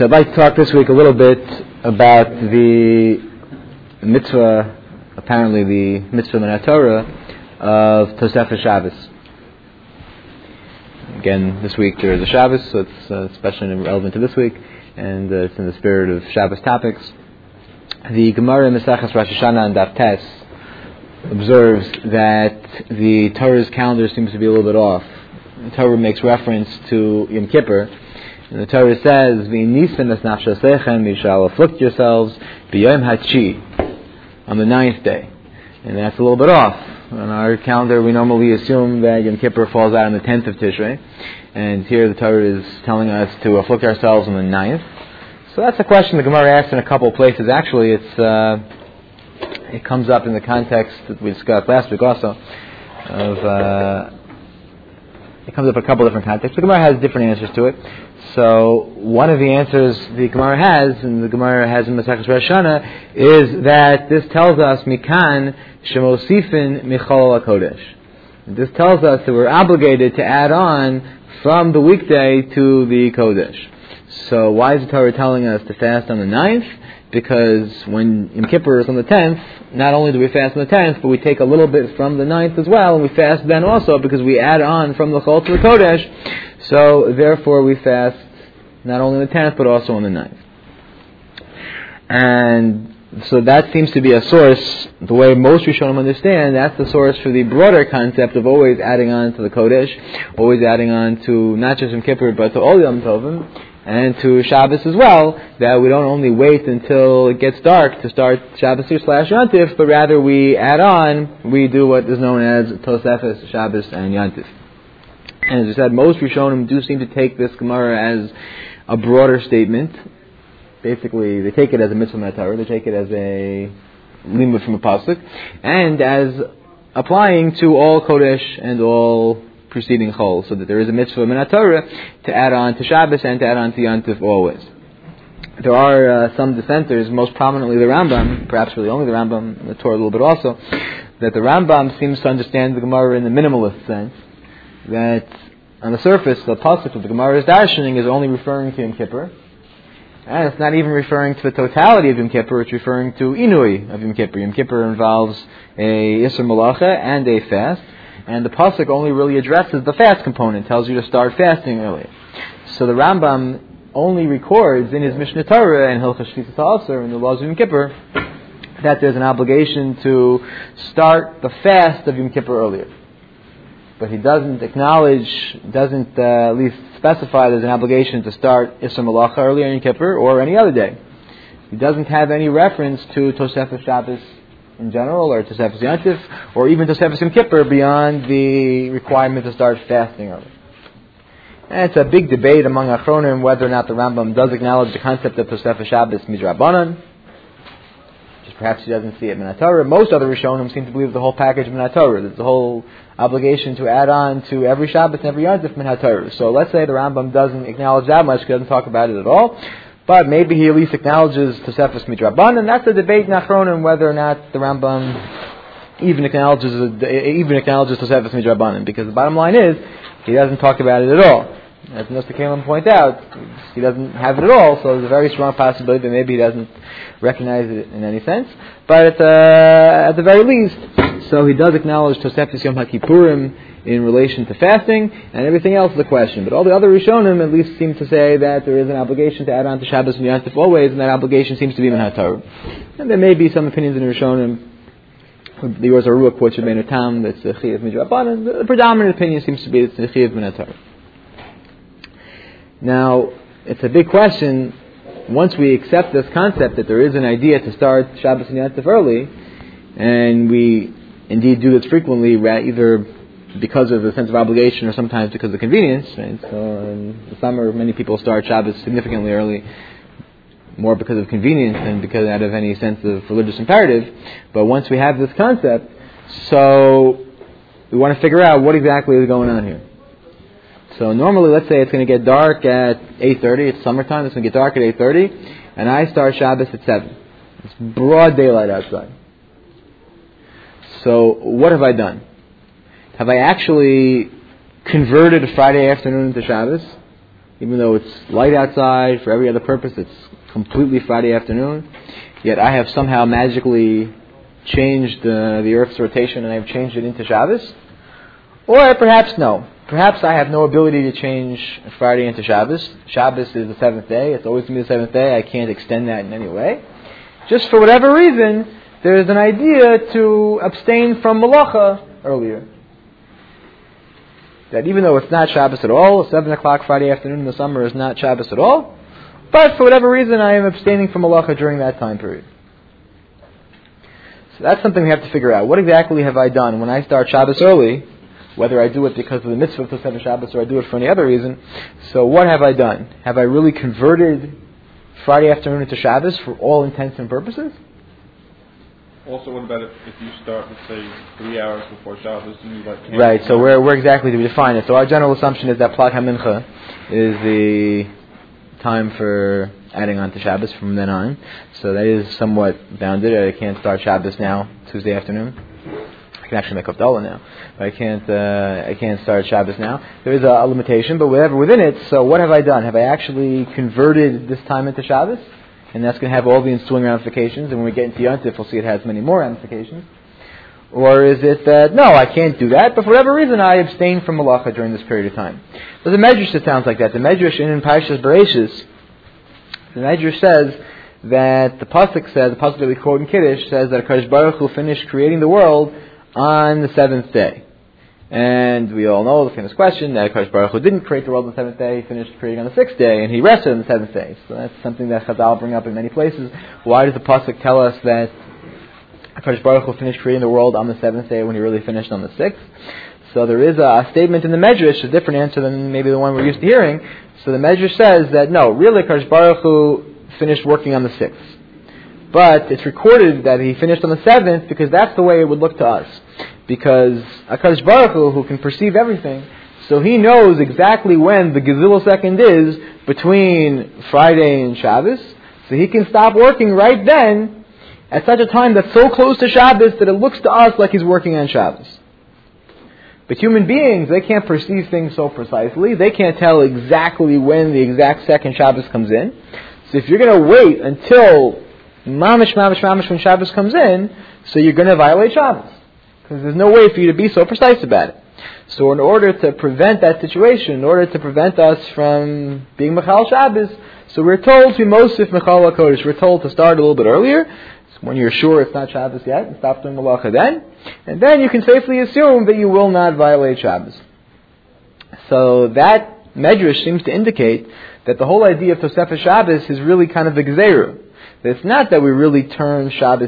So I'd like to talk this week a little bit about the mitzvah, apparently the mitzvah min HaTorah of Tosefes Shabbos. Again, this week there is a Shabbos, so it's especially relevant to this week, and it's in the spirit of Shabbos topics. The Gemara in Maseches Rosh Hashanah and Daf Tes observes that the Torah's calendar seems to be a little bit off. The Torah makes reference to Yom Kippur, and the Torah says, "V'nisan es nafshasechem, you shall afflict yourselves, b'yom hachi," on the 9th day, and that's a little bit off. On our calendar, we normally assume that Yom Kippur falls out on the 10th of Tishrei, and here the Torah is telling us to afflict ourselves on the 9th. So that's a question the Gemara asks in a couple of places. Actually, it comes up in the context that we discussed last week also. It comes up in a couple of different contexts. The Gemara has different answers to it. So one of the answers the Gemara has, and the Gemara has in Maseches Rosh Hashanah, is that this tells us mikan shemosifin michol hakodesh. This tells us that we're obligated to add on from the weekday to the kodesh. So why is the Torah telling us to fast on the 9th? Because when Yom Kippur is on the 10th, not only do we fast on the 10th, but we take a little bit from the 9th as well, and we fast then also because we add on from the Chol to the Kodesh. So therefore we fast not only on the 10th, but also on the 9th. And so that seems to be a source, the way most Rishonim understand, that's the source for the broader concept of always adding on to the Kodesh, always adding on to not just Yom Kippur, but to all Yom Tovim, and to Shabbos as well, that we don't only wait until it gets dark to start Shabbos /Yantif, but rather we add on, we do what is known as Tosefes Shabbos and Yantif. And as I said, most Rishonim do seem to take this Gemara as a broader statement. Basically, they take it as a mitzvah min HaTorah, they take it as a limud from a pasuk, and as applying to all Kodesh and all preceding Chol, so that there is a mitzvah min HaTorah to add on to Shabbos and to add on to Yantif always. There are some dissenters, most prominently the Rambam, perhaps really only the Rambam, the Torah a little bit also, that the Rambam seems to understand the Gemara in the minimalist sense, that on the surface, the pasuk of the Gemara is darshaning is only referring to Yom Kippur, and it's not even referring to the totality of Yom Kippur, it's referring to Inui of Yom Kippur. Yom Kippur involves a Yisur Malacha and a fast, and the pasuk only really addresses the fast component, tells you to start fasting early. So the Rambam only records in his Mishnah Torah and Hilchos Shvitas HaAsar in the laws of Yom Kippur that there's an obligation to start the fast of Yom Kippur earlier. But he doesn't acknowledge, at least specify there's an obligation to start Isser Malacha earlier in Yom Kippur or any other day. He doesn't have any reference to Tosefes Shabbos in general, or Tosefes Yantif, or even Tosefes Yom Kippur beyond the requirement to start fasting early. And it's a big debate among Achronim whether or not the Rambam does acknowledge the concept of Tosefes Shabbos midrabanan. Just perhaps he doesn't see it min HaTorah. Most other Rishonim seem to believe the whole package min HaTorah. There's a whole obligation to add on to every Shabbos and every Yantif min HaTorah. So let's say the Rambam doesn't acknowledge that much, he doesn't talk about it at all. But maybe he at least acknowledges Tosefes midrabanan, and that's a debate in Achronim whether or not the Rambam even acknowledges Tosefes midrabanan, because the bottom line is he doesn't talk about it at all. As Mr. Kalim pointed out, he doesn't have it at all, so there's a very strong possibility that maybe he doesn't recognize it in any sense. But at the very least, so he does acknowledge Tosefes Yom HaKippurim in relation to fasting, and everything else is a question. But all the other Rishonim at least seem to say that there is an obligation to add on to Shabbos and Yantif always, and that obligation seems to be min HaTorah. And there may be some opinions in the Rishonim. The Yoz HaRuach quotes Rabbeinu Tam that's a Chiyuv midrabanan. The predominant opinion seems to be it's a Chiyuv min HaTorah. Now, it's a big question. Once we accept this concept that there is an idea to start Shabbos and Yantif early, and we indeed do this frequently, either because of the sense of obligation or sometimes because of convenience, right? So in the summer, many people start Shabbos significantly early, more because of convenience than because out of any sense of religious imperative. But once we have this concept, so we want to figure out what exactly is going on here. So normally, let's say it's going to get dark at 8:30. It's summertime. It's going to get dark at 8:30, and I start Shabbos at 7. It's broad daylight outside. So what have I done? Have I actually converted Friday afternoon into Shabbos? Even though it's light outside, for every other purpose, it's completely Friday afternoon. Yet I have somehow magically changed the Earth's rotation and I've changed it into Shabbos. Or perhaps no. Perhaps I have no ability to change Friday into Shabbos. Shabbos is the seventh day. It's always going to be the seventh day. I can't extend that in any way. Just for whatever reason, there's an idea to abstain from Malacha earlier. That even though it's not Shabbos at all, 7 o'clock Friday afternoon in the summer is not Shabbos at all, but for whatever reason I am abstaining from Malacha during that time period. So that's something we have to figure out. What exactly have I done when I start Shabbos early? Whether I do it because of the mitzvah of Tosefes Shabbos or I do it for any other reason. So what have I done? Have I really converted Friday afternoon into Shabbos for all intents and purposes? Also, what about if you start, let's say, 3 hours before Shabbos and you like... Right, so where exactly do we define it? So our general assumption is that Plag HaMincha is the time for adding on to Shabbos from then on. So that is somewhat bounded. I can't start Shabbos now, Tuesday afternoon. I can actually make Havdalah now. But I can't start Shabbos now. There is a limitation, but whatever within it. So what have I done? Have I actually converted this time into Shabbos? And that's going to have all the ensuing ramifications. And when we get into Yontif, we'll see it has many more ramifications. Or is it that, no, I can't do that, but for whatever reason I abstain from Malacha during this period of time? There's a Medrash that sounds like that. The Medrash in Parashas Bereishis, the Medrash says that the Pasuk that we quote in Kiddush, says that HaKadosh Baruch Hu finished creating the world on the seventh day. And we all know the famous question that HaKadosh Baruch Hu didn't create the world on the seventh day, he finished creating on the sixth day, and he rested on the seventh day. So that's something that Chazal bring up in many places. Why does the Pasuk tell us that HaKadosh Baruch Hu finished creating the world on the seventh day when he really finished on the sixth? So there is a statement in the Medrash, a different answer than maybe the one we're used to hearing. So the Medrash says that no, really HaKadosh Baruch Hu finished working on the sixth. But it's recorded that he finished on the seventh because that's the way it would look to us. Because HaKadosh Baruch Hu, who can perceive everything, so he knows exactly when the Gazillah second is between Friday and Shabbos, so he can stop working right then at such a time that's so close to Shabbos that it looks to us like he's working on Shabbos. But human beings, they can't perceive things so precisely. They can't tell exactly when the exact second Shabbos comes in. So if you're going to wait until mamish when Shabbos comes in, so you're going to violate Shabbos. Because there's no way for you to be so precise about it. So in order to prevent that situation, in order to prevent us from being Mechal Shabbos, so we're told to Mosif Mechal HaKodesh. We're told to start a little bit earlier, so when you're sure it's not Shabbos yet, and stop doing Malacha then. And then you can safely assume that you will not violate Shabbos. So that Medrash seems to indicate that the whole idea of Tosefes Shabbos is really kind of a Gzeira. It's not that we really turn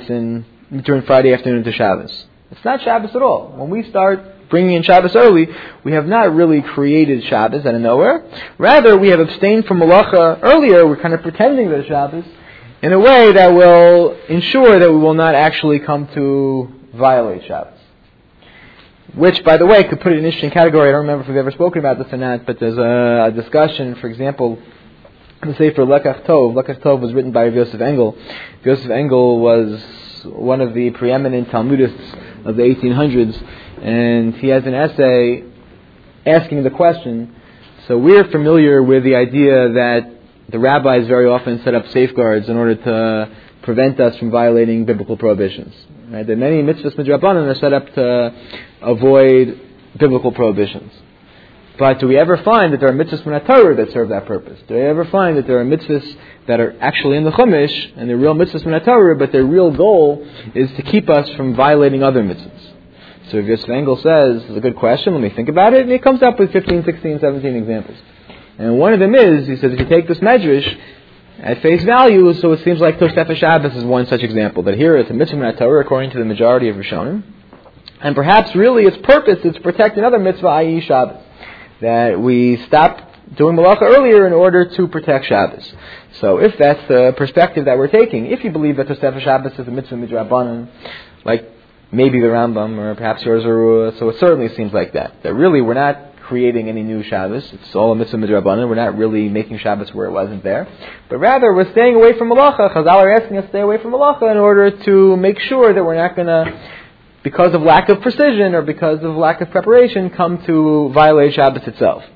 Friday afternoon into Shabbos. It's not Shabbos at all. When we start bringing in Shabbos early, we have not really created Shabbos out of nowhere. Rather, we have abstained from Malacha earlier. We're kind of pretending that it's Shabbos in a way that will ensure that we will not actually come to violate Shabbos. Which, by the way, could put it in an interesting category. I don't remember if we've ever spoken about this or not, but there's a discussion, for example, in the Sefer Lekach Tov. Lekach Tov was written by Yosef Engel. Yosef Engel was one of the preeminent Talmudists of the 1800s, and he has an essay asking the question. So we're familiar with the idea that the rabbis very often set up safeguards in order to prevent us from violating biblical prohibitions. Right? That many mitzvahs midrabanan are set up to avoid biblical prohibitions. But do we ever find that there are mitzvahs min HaTorah that serve that purpose? Do we ever find that there are mitzvahs that are actually in the Chumash, and they're real mitzvahs min HaTorah, but their real goal is to keep us from violating other mitzvahs? So if Yosef Engel says, it's a good question, let me think about it, and he comes up with 15, 16, 17 examples. And one of them is, he says, if you take this Medrash at face value, so it seems like Tosefes Shabbos is one such example, that here it's a mitzvah min HaTorah according to the majority of Rishonim, and perhaps really its purpose is to protect another mitzvah, i.e. Shabbos. That we stop doing Malacha earlier in order to protect Shabbos. So if that's the perspective that we're taking, if you believe that Tosefes Shabbos is a mitzvah midrabanan, like maybe the Rambam or perhaps yours or so it certainly seems like that. That really we're not creating any new Shabbos. It's all a mitzvah midrabanan. We're not really making Shabbos where it wasn't there. But rather we're staying away from Malacha. Chazal are asking us to stay away from Malacha in order to make sure that we're not going to, because of lack of precision or because of lack of preparation, come to violate Shabbos itself.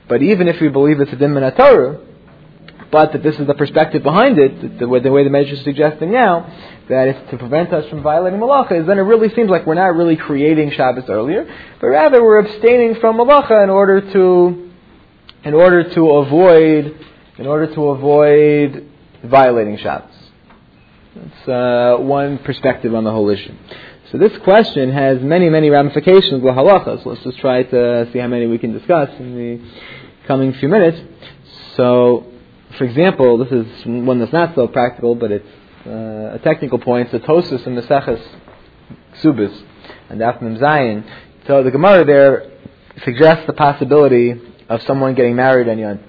But even if we believe it's a din min Torah, but that this is the perspective behind it, the way the Medrash is suggesting now, that it's to prevent us from violating malacha, then it really seems like we're not really creating Shabbos earlier, but rather we're abstaining from malacha in order to avoid violating Shabbos. That's one perspective on the whole issue. So this question has many, many ramifications with halacha. So let's just try to see how many we can discuss in the coming few minutes. So, for example, this is one that's not so practical, but it's a technical point. So Tosfos in Maseches Ksubis and Daf Mem Zayin. So the Gemara there suggests the possibility of someone getting married on Yom Tov.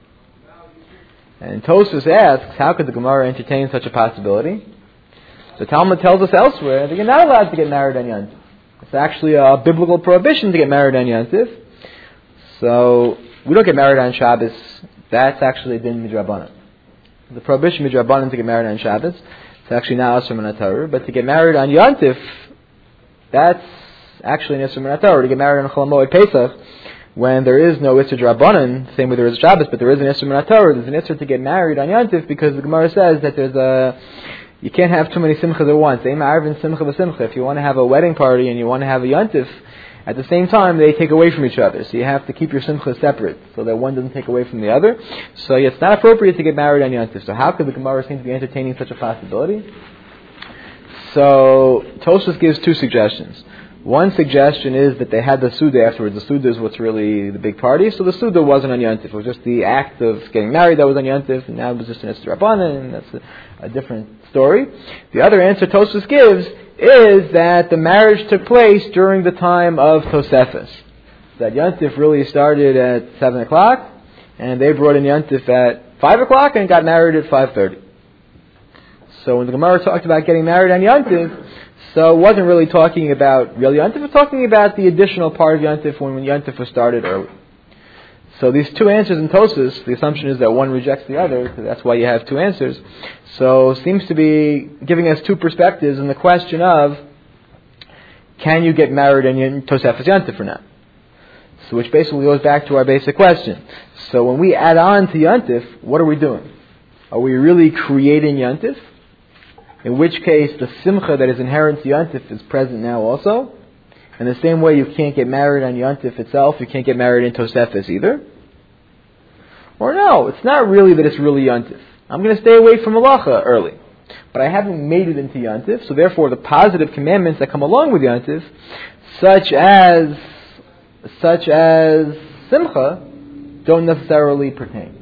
And Tosfos asks, how could the Gemara entertain such a possibility? The Talmud tells us elsewhere that you're not allowed to get married on Yom Tov. It's actually a biblical prohibition to get married on Yom Tov. So we don't get married on Shabbos. That's actually a din midrabanan. The prohibition midrabanan to get married on Shabbos, it's actually not asur min Torah. But to get married on Yom Tov, that's actually an asur min Torah. To get married on Chol Hamoed Pesach, when there is no Isser Drabanan, same way there is Shabbos, but there is an Isser min Torah, there's an Isser to get married on Yom Tov, because the Gemara says that you can't have too many simchas at once. If you want to have a wedding party and you want to have a Yom Tov, at the same time they take away from each other. So you have to keep your simchas separate, so that one doesn't take away from the other. So it's not appropriate to get married on Yom Tov. So how could the Gemara seem to be entertaining such a possibility? So Tosfos gives two suggestions. One suggestion is that they had the Suda afterwards. The Suda is what's really the big party. So the Suda wasn't on Yom Tov. It was just the act of getting married that was on Yom Tov, and now it was just an Isser Rabbanan, and that's a different story. The other answer Tosfos gives is that the marriage took place during the time of Tosefes. That Yom Tov really started at 7 o'clock, and they brought in Yom Tov at 5 o'clock and got married at 5:30. So when the Gemara talked about getting married on Yom Tov, so it wasn't really talking about real Yom Tov, it was talking about the additional part of Yom Tov when Yom Tov was started early. So these two answers in Tosfos, the assumption is that one rejects the other, so that's why you have two answers. So seems to be giving us two perspectives in the question of, can you get married in Tosefes Yom Tov or not? So which basically goes back to our basic question. So when we add on to Yom Tov, what are we doing? Are we really creating Yom Tov? In which case, the simcha that is inherent to Yom Tov is present now also. In the same way, you can't get married on Yom Tov itself, you can't get married in Tosefes either. Or no, it's not really that it's really Yom Tov. I'm going to stay away from malacha early. But I haven't made it into Yom Tov, so therefore the positive commandments that come along with Yom Tov, such as simcha, don't necessarily pertain.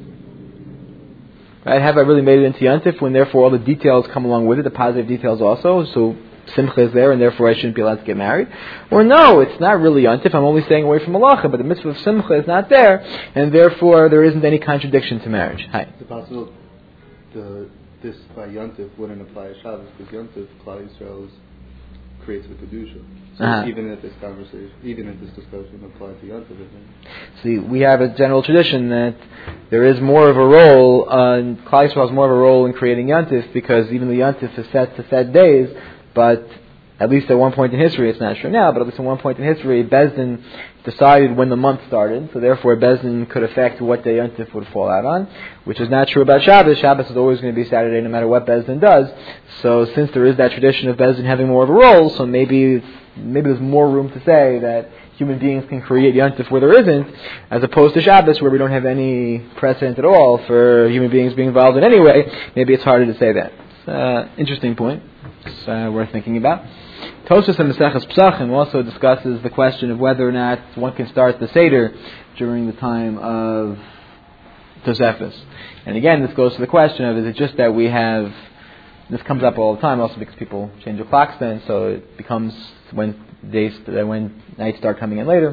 Right? Have I really made it into Yom Tov when therefore all the details come along with it, the positive details also, so simcha is there and therefore I shouldn't be allowed to get married? Or no, it's not really Yom Tov, I'm only staying away from malacha, but the mitzvah of simcha is not there, and therefore there isn't any contradiction to marriage. Hi. It's possible this by Yom Tov wouldn't apply to Shabbos, because Yom Tov, Klal Yisrael creates the Kedusha. So even if this discussion applies to Yom Tov, see, we have a general tradition that there is more of a role, Klal Yisrael has more of a role in creating Yom Tov, because even the Yom Tov is set to set days, but at least at one point in history, it's not true now, but at least at one point in history, Bezdin decided when the month started, so therefore Bezdin could affect what day Yom Tov would fall out on, which is not true about Shabbos. Shabbos is always going to be Saturday no matter what Bezdin does. So since there is that tradition of Bezdin having more of a role, so maybe there's more room to say that human beings can create Yom Tov where there isn't, as opposed to Shabbos where we don't have any precedent at all for human beings being involved in any way. Maybe it's harder to say that. It's an interesting point. It's worth thinking about. Tosfos in Maseches Pesachim also discusses the question of whether or not one can start the Seder during the time of Tosefes. And again, this goes to the question of, is it just that we have, this comes up all the time also because people change their clocks then, so it becomes when nights start coming in later.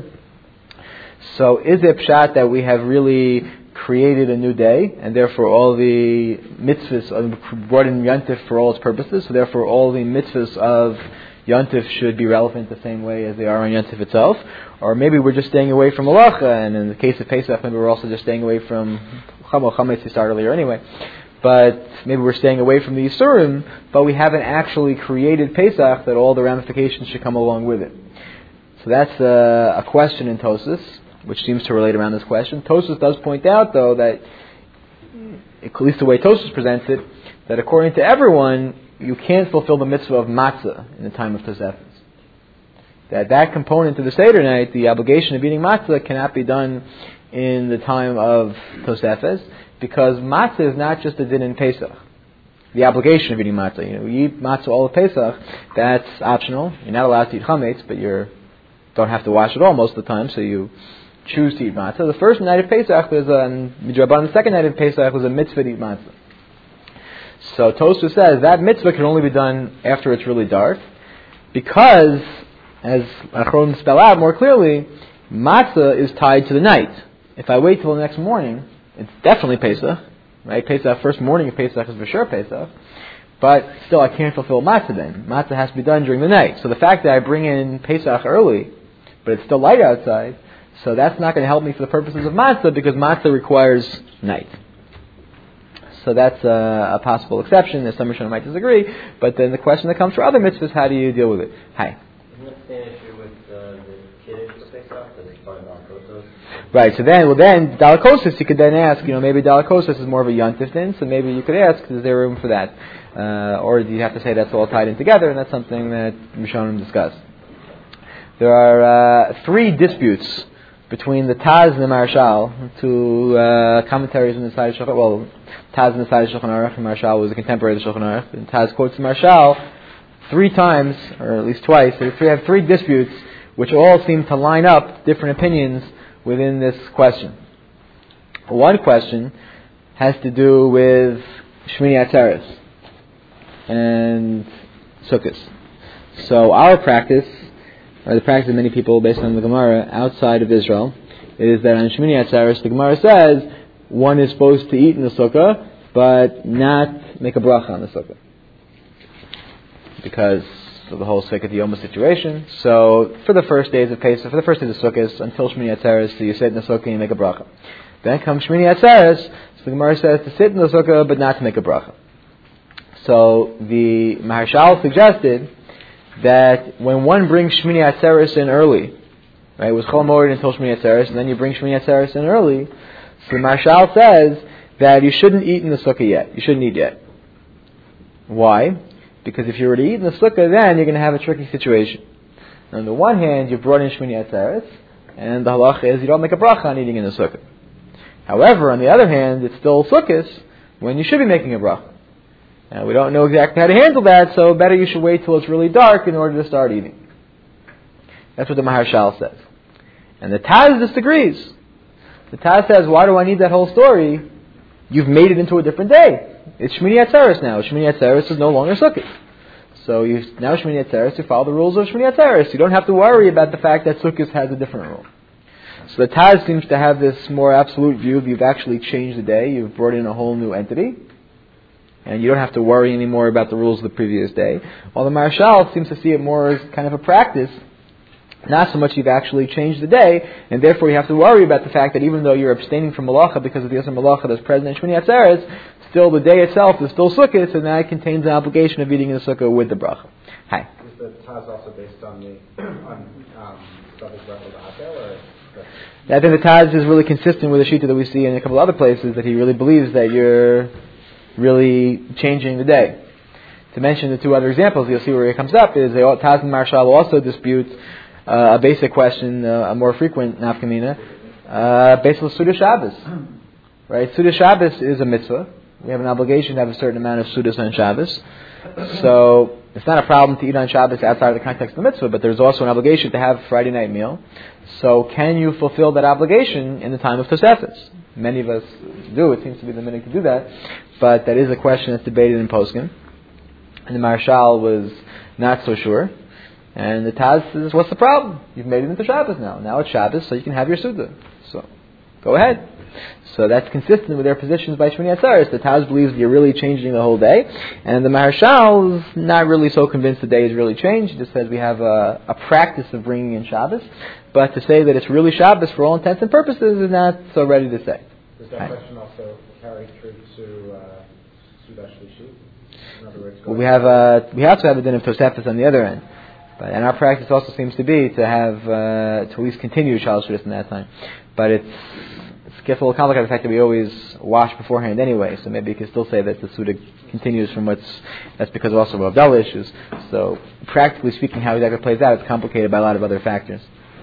So is it pshat that we have really created a new day, and therefore all the mitzvahs brought in Yom Tov for all its purposes, so therefore all the mitzvahs of Yom Tov should be relevant the same way as they are on Yom Tov itself? Or maybe we're just staying away from malacha, and in the case of Pesach, maybe we're also just staying away from chametz to start earlier anyway. But maybe we're staying away from the Yisurim, but we haven't actually created Pesach that all the ramifications should come along with it. So that's a question in Tosfos. which seems to relate around this question. Tosfos does point out, though, that, at least the way Tosfos presents it, that according to everyone, you can't fulfill the mitzvah of matzah in the time of Tosefes. That component of the Seder night, the obligation of eating matzah, cannot be done in the time of Tosefes, because matzah is not just a din in Pesach. The obligation of eating matzah. You eat matzah all of Pesach, that's optional. You're not allowed to eat chametz, but you don't have to wash it all most of the time, so you choose to eat matzah. The first night of Pesach was the second night of Pesach was a mitzvah to eat matzah. So Tosfos says that mitzvah can only be done after it's really dark, because, as Achronim spell out more clearly, matzah is tied to the night. If I wait till the next morning, it's definitely Pesach, right? Pesach, first morning of Pesach is for sure Pesach, but still I can't fulfill matzah then. Matzah has to be done during the night. So the fact that I bring in Pesach early, but it's still light outside, so that's not going to help me for the purposes of matzah, because matzah requires night. So that's a possible exception. There's some Rishonim might disagree, but then the question that comes for other mitzvahs, how do you deal with it? Hi. Isn't that the same issue with the kiddush for Pesach, that it's part of Dalakosos? Right, so then Dalakosos, you could then ask, maybe Dalakosos is more of a yontif thing, so maybe you could ask, is there room for that? Or do you have to say that's all tied in together, and that's something that Rishonim discussed. There are 3 disputes between the Taz and the Marshal, 2 commentaries in the side of Shulchan Aruch. Well, Taz in the side of Shulchan Aruch, and Marshal was a contemporary of the Shulchan Aruch. And Taz quotes the Marshal 3 times, or at least twice. So we have 3 disputes, which all seem to line up different opinions within this question. One question has to do with Shmini Atzeres and Sukkot. So our practice, or the practice of many people based on the Gemara outside of Israel, is that on Shmini Atzeres, the Gemara says one is supposed to eat in the sukkah, but not make a bracha on the sukkah, because of the whole Sfekat Yoma situation. So for the first days of Pesach, for the first days of Sukkot, until Shmini Atzeres, so you sit in the sukkah and you make a bracha. Then comes Shmini Atzeres, so the Gemara says to sit in the sukkah, but not to make a bracha. So the Maharshal suggested that when one brings Shmini Atzeres in early, right, it was Chol Moed until Shmini Atzeres, and then you bring Shmini Atzeres in early, so the Marshal says that you shouldn't eat in the sukkah yet. You shouldn't eat yet. Why? Because if you were to eat in the sukkah, then you're going to have a tricky situation. On the one hand, you've brought in Shmini Atzeres, and the halacha is you don't make a bracha on eating in the sukkah. However, on the other hand, it's still sukkahs when you should be making a bracha. Now, we don't know exactly how to handle that, so better you should wait till it's really dark in order to start eating. That's what the Maharshal says. And the Taz disagrees. The Taz says, why do I need that whole story? You've made it into a different day. It's Shmini Atzeres now. Shmini Atzeres is no longer Sukkot. So now Shmini Atzeres, you follow the rules of Shmini Atzeres. You don't have to worry about the fact that Sukkot has a different rule. So the Taz seems to have this more absolute view of you've actually changed the day. You've brought in a whole new entity. And you don't have to worry anymore about the rules of the previous day. While the Marshal seems to see it more as kind of a practice, not so much you've actually changed the day, and therefore you have to worry about the fact that even though you're abstaining from Malacha because of the Yosem Malacha that's present in Shmini Atzeres, still the day itself is still Sukkot, so now it contains an obligation of eating in the Sukkah with the bracha. Hi. Is the Taz also based on the Shabbos Rachel Da'atel, or? I think the Taz is really consistent with the Shita that we see in a couple other places, that he really believes that you're really changing the day. To mention the 2 other examples, you'll see where it comes up, is Taz and Marshal also dispute a basic question, a more frequent nafkamina, based on Suda Shabbos. Right? Suda Shabbos is a mitzvah. We have an obligation to have a certain amount of Sudas on Shabbos. So it's not a problem to eat on Shabbos outside of the context of the mitzvah, but there's also an obligation to have a Friday night meal. So can you fulfill that obligation in the time of Tosefes? Many of us do. It seems to be the minute to do that. But that is a question that's debated in Poskim. And the Marshal was not so sure. And the Taz says, what's the problem? You've made it into Shabbos now. Now it's Shabbos, so you can have your Suda. So, go ahead. So that's consistent with their positions by Shmini Atzeres. The Taz believes you're really changing the whole day. And the Maharshal is not really so convinced the day is really changed. He just says we have a practice of bringing in Shabbos. But to say that it's really Shabbos for all intents and purposes is not so ready to say. Does that question also carry through to Suda Shlishi? In other words, we have to have a din of Tosefes on the other end. And our practice also seems to be to have to at least continue Shabbos Shvuos in that time. But it gets a little complicated the fact that we always wash beforehand anyway. So maybe you can still say that the Suda continues from that's because also of Abdallah issues. So practically speaking, how exactly plays out, it's complicated by a lot of other factors.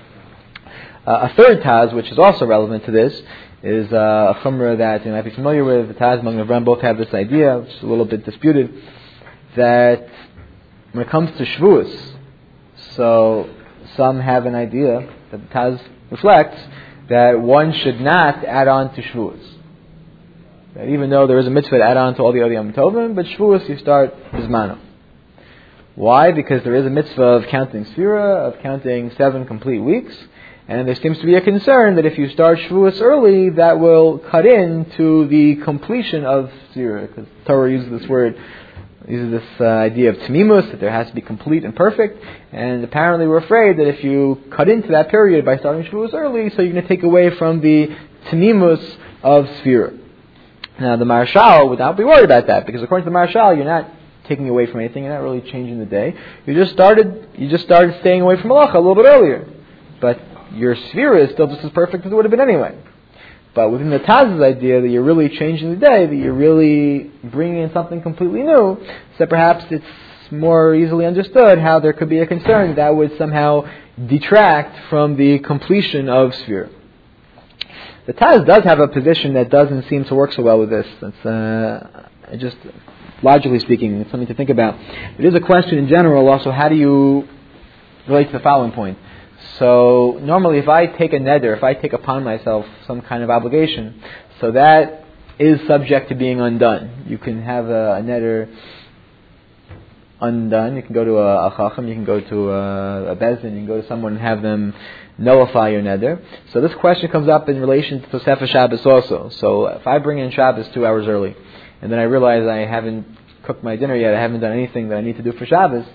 A third Taz, which is also relevant to this, is a chumrah that you might be familiar with. The Taz and Avram both have this idea, which is a little bit disputed, that when it comes to Shavuos, so some have an idea that the Taz reflects that one should not add on to Shavuos. That even though there is a mitzvah to add on to all the other Yom Tovim, but Shavuos you start Bizmano. Why? Because there is a mitzvah of counting Sfira, of counting 7 complete weeks, and there seems to be a concern that if you start Shavuos early, that will cut into the completion of Sfira, because Torah uses this idea of tamimus, that there has to be complete and perfect, and apparently we're afraid that if you cut into that period by starting Shavuos early, so you're going to take away from the tamimus of Sfira. Now the Marshal would not be worried about that, because according to the Marshal, you're not taking away from anything, you're not really changing the day. You just started staying away from Malacha a little bit earlier. But your Sfira is still just as perfect as it would have been anyway. But within the Taz's idea that you're really changing the day, that you're really bringing in something completely new, so perhaps it's more easily understood how there could be a concern that would somehow detract from the completion of Sfira. The Taz does have a position that doesn't seem to work so well with this. It's just, logically speaking, it's something to think about. It is a question in general also, how do you relate to the following point? So normally if I take a neder, if I take upon myself some kind of obligation, so that is subject to being undone. You can have a neder undone, you can go to a chacham, you can go to a bezdin, you can go to someone and have them nullify your neder. So this question comes up in relation to Tosefah Shabbos also. So if I bring in Shabbos 2 hours early, and then I realize I haven't cooked my dinner yet, I haven't done anything that I need to do for Shabbos,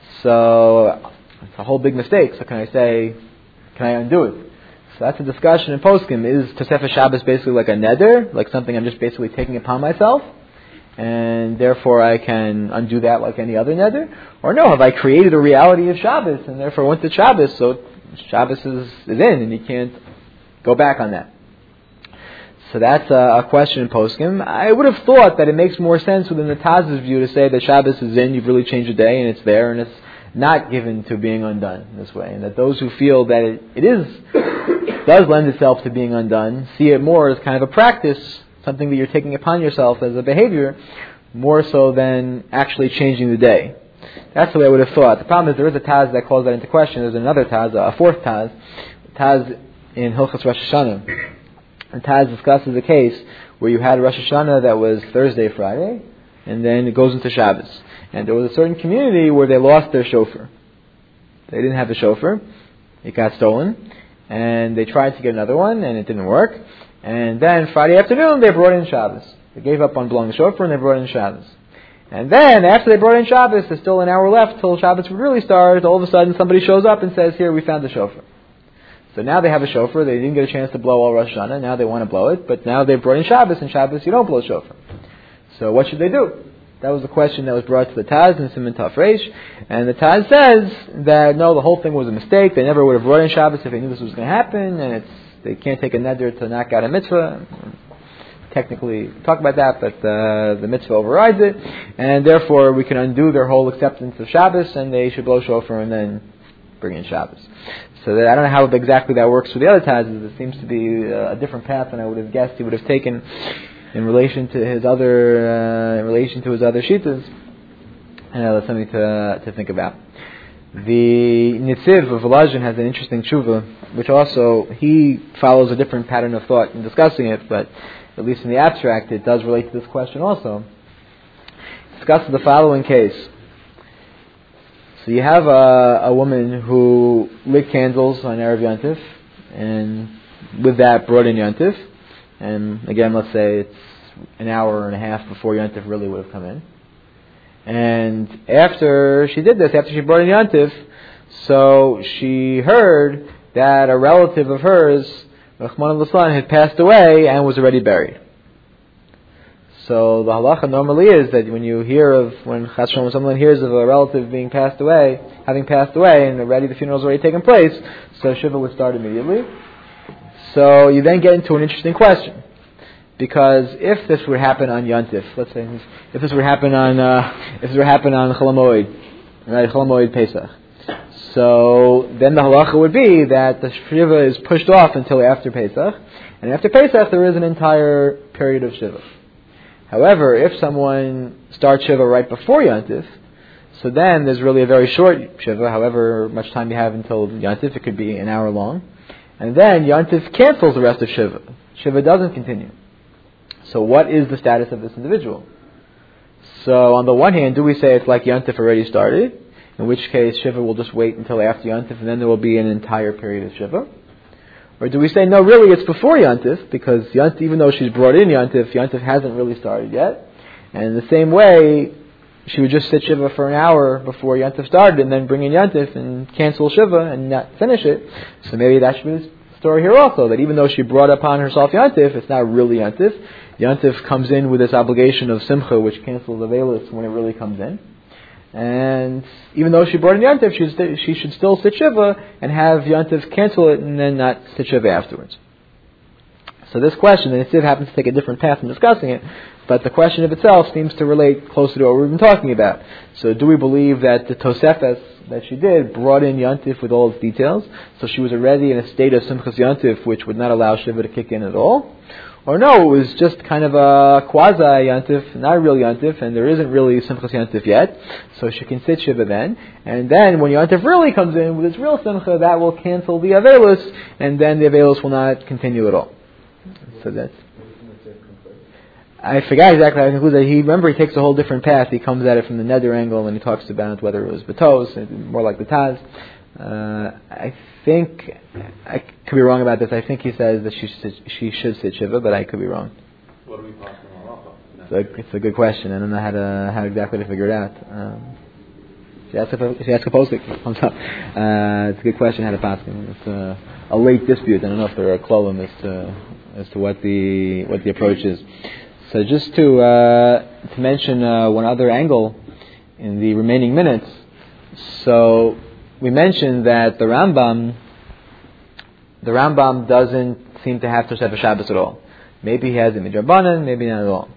so it's a whole big mistake. So can I undo it? So that's a discussion in Poskim. Is Tosefah Shabbos basically like a neder, like something I'm just basically taking upon myself, and therefore I can undo that like any other neder? Or no, have I created a reality of Shabbos, and therefore once it's Shabbos, so Shabbos is in, and you can't go back on that. So that's a question in Poskim. I would have thought that it makes more sense within the Taz's view to say that Shabbos is in, you've really changed the day, and it's there, and it's not given to being undone this way. And that those who feel that it does lend itself to being undone, see it more as kind of a practice, something that you're taking upon yourself as a behavior, more so than actually changing the day. That's the way I would have thought. The problem is there is a Taz that calls that into question. There's another Taz, a fourth Taz, Taz in Hilchos Rosh Hashanah. And Taz discusses a case where you had Rosh Hashanah that was Thursday, Friday, and then it goes into Shabbos. And there was a certain community where they lost their shofar. They didn't have the shofar. It got stolen. And they tried to get another one, and it didn't work. And then Friday afternoon, they brought in Shabbos. They gave up on blowing the shofar, and they brought in Shabbos. And then, after they brought in Shabbos, there's still an hour left till Shabbos would really start. All of a sudden, somebody shows up and says, here, we found the shofar. So now they have a shofar. They didn't get a chance to blow all Rosh Hashanah. Now they want to blow it. But now they brought in Shabbos, and Shabbos, you don't blow shofar. So what should they do? That was the question that was brought to the Taz in Siman Taf Reish. And the Taz says that, no, the whole thing was a mistake. They never would have brought in Shabbos if they knew this was going to happen. And they can't take a neder to knock out a mitzvah. Technically talk about that, but the mitzvah overrides it. And therefore we can undo their whole acceptance of Shabbos, and they should blow shofar and then bring in Shabbos. So I don't know how exactly that works for the other Tazes. It seems to be a different path than I would have guessed he would have taken in relation to his other shittas. And that's something to think about. The Nitziv of Volozhin has an interesting tshuva, which also he follows a different pattern of thought in discussing it, but at least in the abstract, it does relate to this question also. It discusses the following case. So you have a woman who lit candles on Erev Yontif, and with that brought in Yontif. And again, let's say it's an hour and a half before Yontif really would have come in. And after she did this, after she brought in Yontif, so she heard that a relative of hers, Rahman al-Islam, had passed away and was already buried. So the halacha normally is that when Chas Shalom, someone hears of a relative having passed away, and already the funeral's already taken place, so Shiva would start immediately. So you then get into an interesting question. Because if this would happen on Yontif, let's say, if this would happen on Chol Hamoed, right, Chol Hamoed Pesach, so then the halacha would be that the Shiva is pushed off until after Pesach, and after Pesach there is an entire period of Shiva. However, if someone starts Shiva right before Yontif, so then there's really a very short Shiva, however much time you have until Yontif, it could be an hour long, and then Yontif cancels the rest of Shiva. Shiva doesn't continue. So what is the status of this individual? So on the one hand, do we say it's like Yontif already started, in which case Shiva will just wait until after Yontif and then there will be an entire period of Shiva? Or do we say, no, really it's before Yontif, because Yontif, even though she's brought in Yontif, Yontif hasn't really started yet. And in the same way, she would just sit Shiva for an hour before Yontif started and then bring in Yontif and cancel Shiva and not finish it. So maybe that should be the story here also, that even though she brought upon herself Yontif, it's not really Yontif. Yontif comes in with this obligation of Simcha, which cancels the Veilus when it really comes in. And even though she brought in Yontif, she should still sit Shiva and have Yontif cancel it and then not sit Shiva afterwards. So this question, and it happens to take a different path in discussing it, but the question of itself seems to relate closer to what we've been talking about. So do we believe that the Tosefes that she did brought in Yontif with all its details, so she was already in a state of Simchas Yontif which would not allow Shiva to kick in at all? Or no, it was just kind of a quasi-Yontif, not a real Yontif, and there isn't really Simchas Yontif yet, so she can sit Shiva then. And then when Yontif really comes in with its real Simcha, that will cancel the Avelus, and then the Avelus will not continue at all. So that's... I forgot exactly how he concludes that. He takes a whole different path. He comes at it from the nether angle, and he talks about whether it was Batos, more like the Taz. I think, I could be wrong about this, I think he says that she should sit Shiva, but I could be wrong. What do we pass on halacha? It's a good question. I don't know how exactly to figure it out. If you ask a posik, comes up. It's a good question how to pass him. It's a late dispute. I don't know if there are klolim as to what the approach is. So just to mention one other angle in the remaining minutes. So we mentioned that the Rambam doesn't seem to have Tosefes Shabbos at all. Maybe he has it midrabanan, maybe not at all.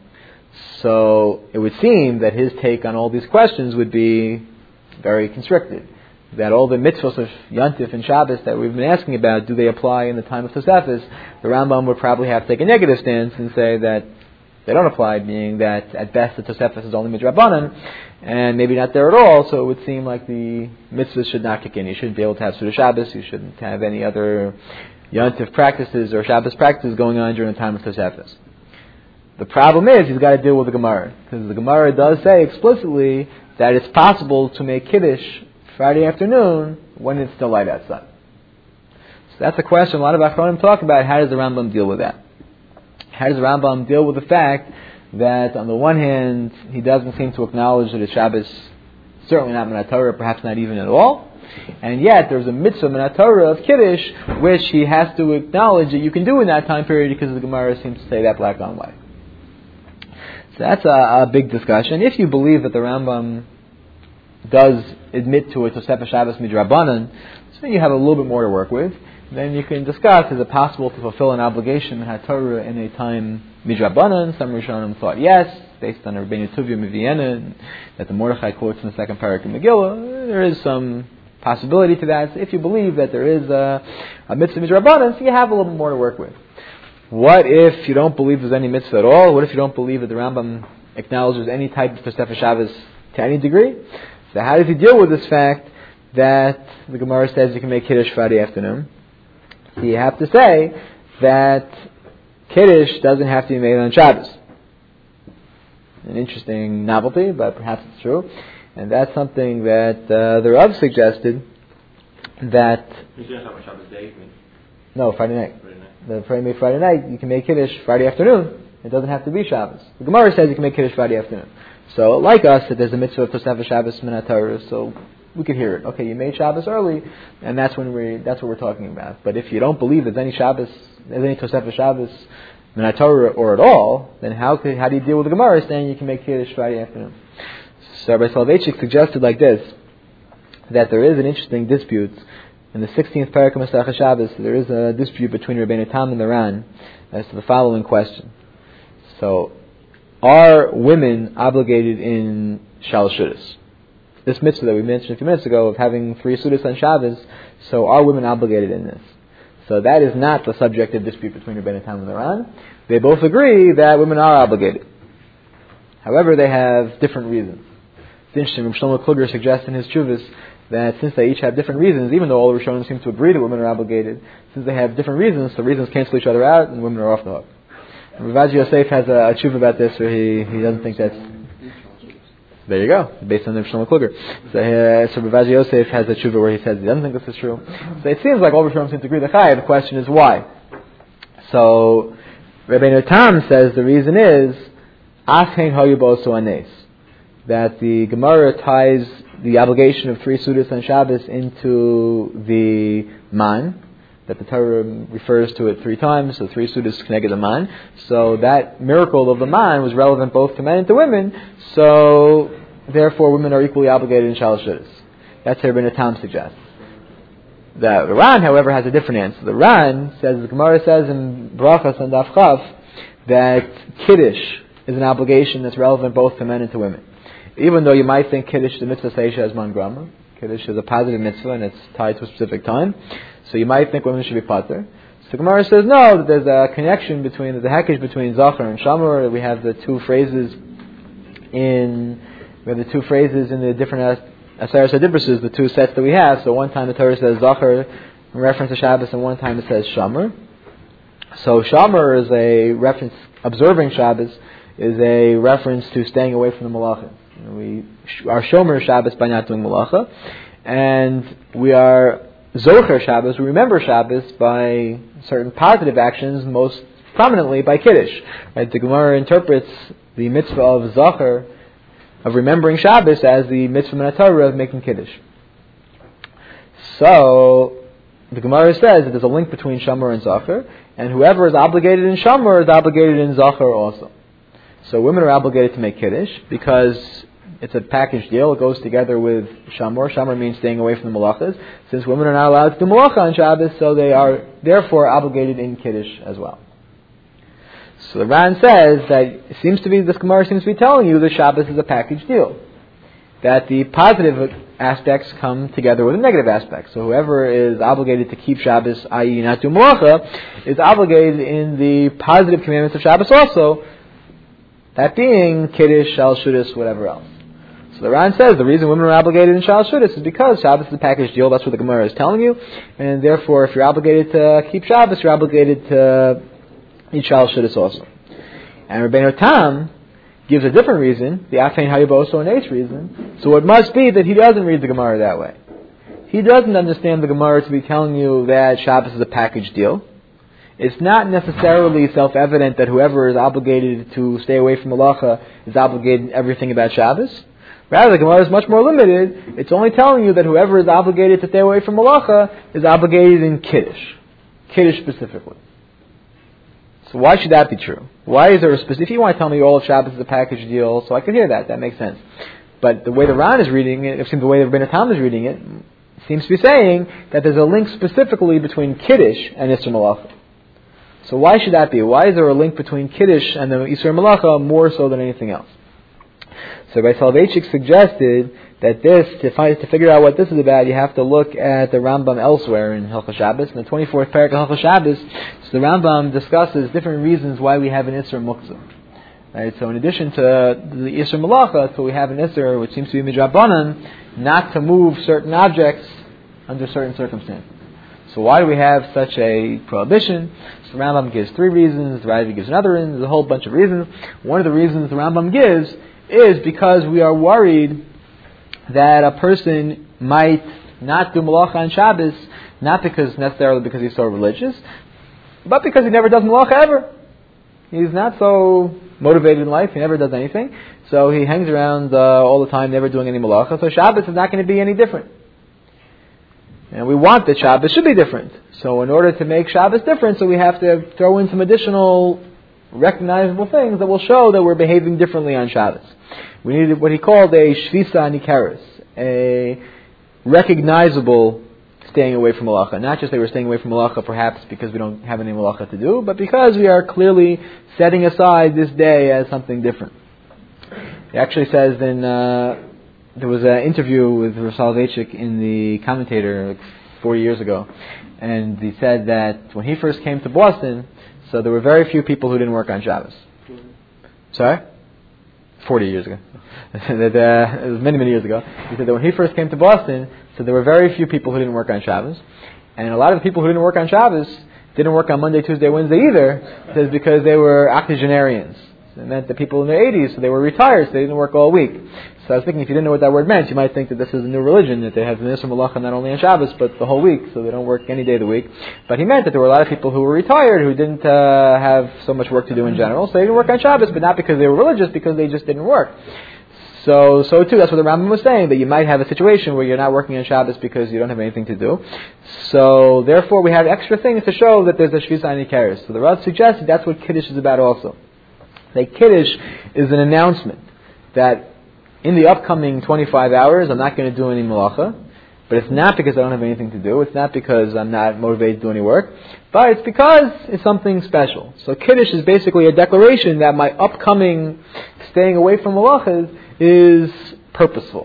So it would seem that his take on all these questions would be very constricted. That all the mitzvahs of Yontif and Shabbos that we've been asking about, do they apply in the time of Tosefes? The Rambam would probably have to take a negative stance and say that they don't apply, meaning that at best the Tosefes is only midrabanan, and maybe not there at all, so it would seem like the mitzvahs should not kick in. You shouldn't be able to have Suda Shabbos, you shouldn't have any other Yontif practices or Shabbos practices going on during the time of Tosefes. The problem is, he's got to deal with the Gemara, because the Gemara does say explicitly that it's possible to make Kiddush Friday afternoon when it's still light outside. So that's a question a lot of Achronim talk about. How does the Rambam deal with that? How does the Rambam deal with the fact that on the one hand he doesn't seem to acknowledge that it's Shabbos, certainly not Minat Torah, perhaps not even at all, and yet there's a mitzvah Minat Torah of Kiddush which he has to acknowledge that you can do in that time period because the Gemara seems to say that black on white. So that's a big discussion. If you believe that the Rambam does admit to a Tosefes Shabbos midrabanan, so you have a little bit more to work with. Then you can discuss, is it possible to fulfill an obligation in Torah in a time midrabanan? Some Rishonim thought yes, based on Rabbeinu Tuvia of Vienna, that the Mordechai quotes in the second parak of Megillah. There is some possibility to that. So if you believe that there is a mitzvah midrabanan, so you have a little bit more to work with. What if you don't believe there's any mitzvah at all? What if you don't believe that the Rambam acknowledges any type of Tosefes Shabbos to any degree? So how does he deal with this fact that the Gemara says you can make Kiddush Friday afternoon? So you have to say that Kiddush doesn't have to be made on Shabbos. An interesting novelty, but perhaps it's true. And that's something that the Rav suggested that... You just have a Shabbos day evening? No, Friday night. Friday night, you can make Kiddush Friday afternoon. It doesn't have to be Shabbos. The Gemara says you can make Kiddush Friday afternoon. So, like us, that there's a mitzvah of Tosefes Shabbos Minat Torah, so we could hear it. Okay, you made Shabbos early, and that's what we're talking about. But if you don't believe there's any Shabbos, there's any Tosefes Shabbos Minat Torah or at all, then how do you deal with the Gemara saying you can make Kiddush Friday afternoon? So Rabbi Soloveitchik suggested like this, that there is an interesting dispute in the 16th parak of Masechah Shabbos. There is a dispute between Rabbeinu Tam and the Ran as to the following question. So, are women obligated in Shalosh Seudos? This mitzvah that we mentioned a few minutes ago of having 3 Seudos on Shabbos, so are women obligated in this? So that is not the subject of dispute between Rabbeinu Tam and the Ran. They both agree that women are obligated. However, they have different reasons. It's interesting, Rav Shlomo Kluger suggests in his Chuvas that since they each have different reasons, even though all the Rishonim seem to agree that women are obligated, since they have different reasons, the reasons cancel each other out and women are off the hook. Rav Yosef has a Chuva about this where he doesn't think that's... There you go, based on Rav Shlomo Kluger. So Rav Yosef has a Chuva where he says he doesn't think this is true. So it seems like all Rishonim seem to agree. The question is why? So Rabbeinu Tam says the reason is Ashein Hayubo So Anes, that the Gemara ties the obligation of 3 Seudos on Shabbos into the man, that the Torah refers to it 3 times, so 3 Seudos connected the man. So that miracle of the man was relevant both to men and to women, so therefore women are equally obligated in Shalosh Seudos. That's what Rabbeinu Tam suggests. The Ran, however, has a different answer. The Ran says, the Gemara says in Brachas and Daf Chav, that Kiddush is an obligation that's relevant both to men and to women. Even though you might think Kiddush, the mitzvah seisha, is man grama. Kiddush is a positive mitzvah and it's tied to a specific time. So you might think women should be pater. So Gemara says no, that there's a connection between, the hakish between Zachar and Shamar. We have the 2 phrases in the different Aseres HaDibruses, the 2 sets that we have. So one time the Torah says Zachar in reference to Shabbos, and one time it says Shamar. So Shamar is a reference, observing Shabbos is a reference to staying away from the malachim. We are Shomer Shabbos by not doing malacha, and we are Zocher Shabbos, we remember Shabbos by certain positive actions, most prominently by Kiddush. Right? The Gemara interprets the mitzvah of Zocher, of remembering Shabbos, as the mitzvah Minat Torah of making Kiddush. So, the Gemara says that there's a link between Shomer and Zocher, and whoever is obligated in Shomer is obligated in Zocher also. So women are obligated to make Kiddush because it's a package deal. It goes together with Shamor. Shamor means staying away from the malachas. Since women are not allowed to do malacha on Shabbos, so they are therefore obligated in Kiddush as well. So the Ran says that this Gemara seems to be telling you that Shabbos is a package deal. That the positive aspects come together with the negative aspects. So whoever is obligated to keep Shabbos, i.e. not do malacha, is obligated in the positive commandments of Shabbos also, that being Kiddush, Shalosh Seudos, whatever else. So the Ran says the reason women are obligated in Shalosh Seudos is because Shabbos is a package deal. That's what the Gemara is telling you. And therefore, if you're obligated to keep Shabbos, you're obligated to eat Shalosh Seudos also. And Rabbeinu Tam gives a different reason, the Afein Hayabo So Anes reason. So it must be that he doesn't read the Gemara that way. He doesn't understand the Gemara to be telling you that Shabbos is a package deal. It's not necessarily self-evident that whoever is obligated to stay away from malacha is obligated in everything about Shabbos. Rather, the Gemara is much more limited. It's only telling you that whoever is obligated to stay away from malacha is obligated in Kiddush. Kiddush specifically. So why should that be true? Why is there a specific... If you want to tell me all of Shabbos is a package deal, so I can hear that. That makes sense. But the way the Ran is reading it, the way the Rabbeinu Tam is reading it, seems to be saying that there's a link specifically between Kiddush and Isser Malacha. So why should that be? Why is there a link between Kiddush and the Isser Malacha more so than anything else? So Rabbi Soloveitchik suggested that to figure out what this is about, you have to look at the Rambam elsewhere in Hilchos Shabbos, in the 24th parak of Hilchos Shabbos. So the Rambam discusses different reasons why we have an Isser Muktzah. Right? So in addition to the Isser Malacha, so we have an Isser, which seems to be Midrabanan, not to move certain objects under certain circumstances. So why do we have such a prohibition? So the Rambam gives 3 reasons, the Ravi gives another reason, there's a whole bunch of reasons. One of the reasons the Rambam gives is because we are worried that a person might not do malacha on Shabbos, not necessarily because he's so religious, but because he never does malacha ever. He's not so motivated in life, he never does anything, so he hangs around all the time, never doing any malacha, so Shabbos is not going to be any different. And we want that Shabbos should be different. So in order to make Shabbos different, so we have to throw in some additional recognizable things that will show that we're behaving differently on Shabbos. We needed what he called a shvisa nikaris, a recognizable staying away from malacha. Not just that we're staying away from malacha perhaps because we don't have any malacha to do, but because we are clearly setting aside this day as something different. He actually says there was an interview with Rav Soloveitchik in the Commentator 40 years ago, and he said that when he first came to Boston, so there were very few people who didn't work on Shabbos. Sorry? 40 years ago. It was many, many years ago. He said that when he first came to Boston, so there were very few people who didn't work on Shabbos. And a lot of the people who didn't work on Shabbos didn't work on Monday, Tuesday, Wednesday either. He says because they were octogenarians. It meant that people in their 80s, so they were retired, so they didn't work all week. So I was thinking, if you didn't know what that word meant, you might think that this is a new religion, that they have Nisr Malacha not only on Shabbos, but the whole week, so they don't work any day of the week. But he meant that there were a lot of people who were retired, who didn't have so much work to do in general, so they didn't work on Shabbos, but not because they were religious, because they just didn't work. So too, that's what the Rambam was saying, that you might have a situation where you're not working on Shabbos because you don't have anything to do. So therefore we have extra things to show that there's a Shvisa Nikaris. So the Rav suggested that's what Kiddush is about also. That Kiddush is an announcement that in the upcoming 25 hours I'm not going to do any malacha, but it's not because I don't have anything to do, it's not because I'm not motivated to do any work, but it's because it's something special. So Kiddush is basically a declaration that my upcoming staying away from malachas is purposeful,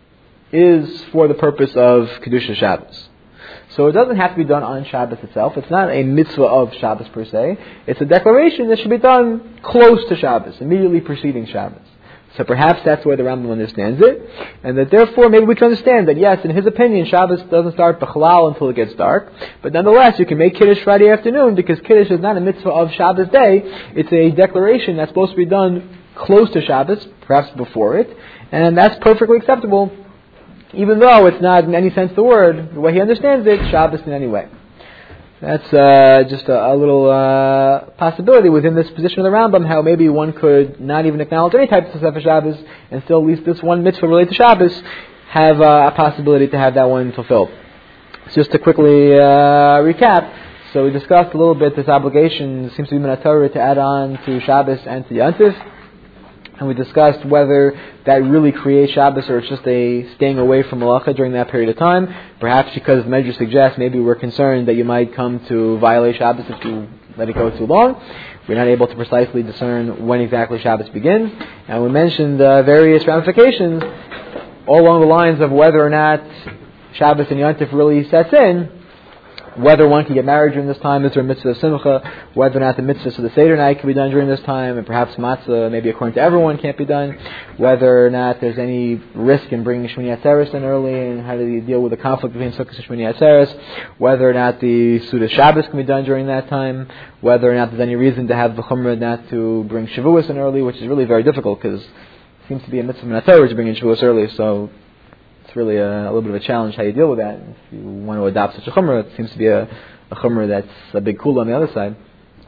is for the purpose of Kedusha Shabbos. So it doesn't have to be done on Shabbos itself. It's not a mitzvah of Shabbos per se. It's a declaration that should be done close to Shabbos, immediately preceding Shabbos. So perhaps that's where the Rambam understands it, and that therefore maybe we can understand that yes, in his opinion, Shabbos doesn't start b'chalal until it gets dark, but nonetheless you can make Kiddush Friday afternoon because Kiddush is not a mitzvah of Shabbos day. It's a declaration that's supposed to be done close to Shabbos, perhaps before it, and that's perfectly acceptable, even though it's not in any sense the word, the way he understands it, Shabbos in any way. That's just a little possibility within this position of the Rambam, how maybe one could not even acknowledge any type of Sefer Shabbos, and still at least this one mitzvah related to Shabbos have a possibility to have that one fulfilled. So just to quickly recap, so we discussed a little bit this obligation, seems to be min Torah, to add on to Shabbos and to Yontif. And we discussed whether that really creates Shabbos or it's just a staying away from malacha during that period of time. Perhaps because the measure suggests maybe we're concerned that you might come to violate Shabbos if you let it go too long. We're not able to precisely discern when exactly Shabbos begins. And we mentioned various ramifications all along the lines of whether or not Shabbos and Yontif really sets in, whether one can get married during this time, is there a mitzvah of simcha, whether or not the mitzvah of the Seder night can be done during this time, and perhaps matzah, maybe according to everyone, can't be done, whether or not there's any risk in bringing Shmini Atzeres in early, and how do you deal with the conflict between Sukkot and Shmini Atzeres, whether or not the Suda Shabbos can be done during that time, whether or not there's any reason to have the Chumrah not to bring Shavuos in early, which is really very difficult, because it seems to be a mitzvah min Torah to bring in Shavuos early, so really a little bit of a challenge how you deal with that. If you want to adopt such a chumrah, it seems to be a chumrah that's a big kula on the other side.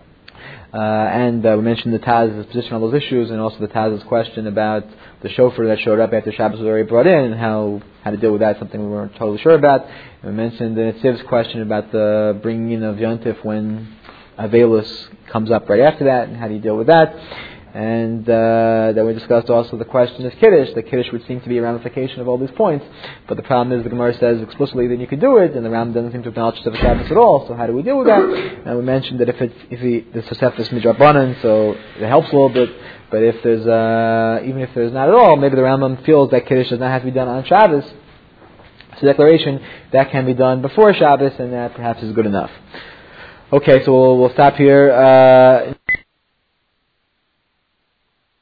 And we mentioned the Taz's position on those issues, and also the Taz's question about the shofar that showed up after Shabbos was already brought in, and how to deal with that, something we weren't totally sure about. And we mentioned the Nitziv's question about the bringing in of Yontif when Avelus comes up right after that, and how do you deal with that. And then we discussed also the question of Kiddush. The Kiddush would seem to be a ramification of all these points, but the problem is the Gemara says explicitly that you could do it, and the Ram doesn't seem to acknowledge the Shabbos at all. So how do we deal with that? And we mentioned that the Tosefta is midrabanan, so it helps a little bit. But if there's even if there's not at all, maybe the Rambam feels that Kiddush does not have to be done on Shabbos. It's a declaration that can be done before Shabbos, and that perhaps is good enough. Okay, so we'll stop here.